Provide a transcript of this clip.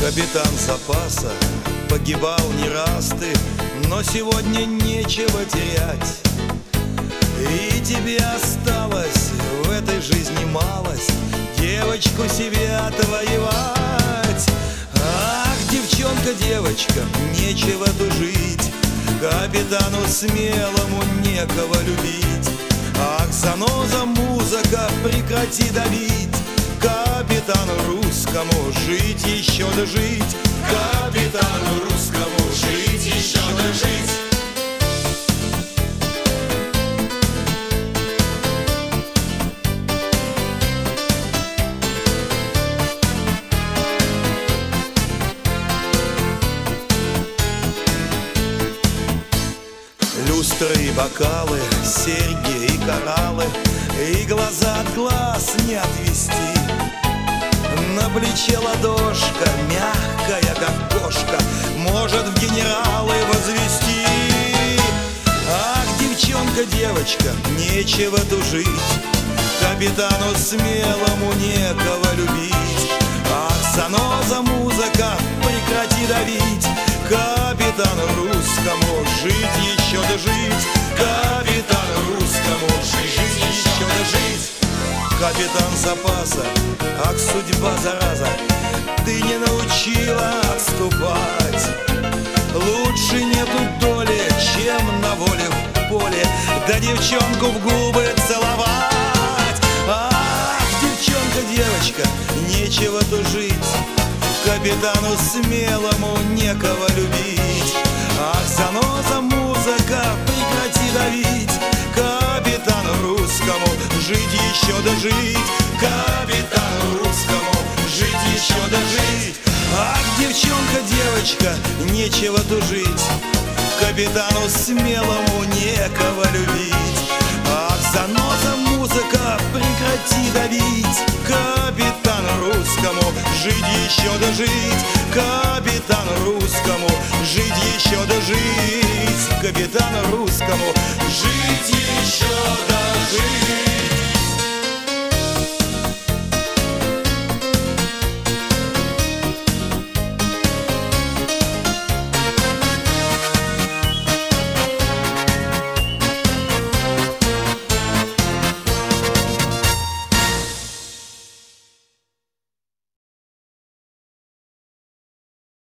Капитан запаса погибал не раз ты, но сегодня нечего терять. И тебе осталось в этой жизни малость девочку себе отвоевать. Ах, девчонка, девочка, нечего тужить, капитану смелому некого любить. Ах, заноза, музыка, прекрати давить, капитану русскому жить еще да жить, капитану русскому жить еще да жить. Люстры и бокалы, серьги и кораллы, и глаза от глаз не отвести. На плече ладошка, мягкая, как кошка, может в генералы возвести. Ах, девчонка, девочка, нечего тужить, капитану смелому некого любить. Ах, заноза, музыка, прекрати давить, капитану русскому жить еще да жить, капитану русскому жить еще да жить. Капитан запаса, ах, судьба зараза, ты не научила отступать. Лучше нету доли, чем на воле в поле, да девчонку в губы целовать. Ах, девчонка, девочка, нечего тужить, капитану смелому некого любить. Ах, заноза, музыка, прекрати давить, капитану русскому жить еще да жить, капитану русскому жить еще да жить. Ах, девчонка, девочка, нечего тужить, капитану смелому некого любить. Ах, заноза, музыка, прекрати давить, капитану русскому жить еще да жить, капитану русскому жить еще да жить, капитану русскому жить еще да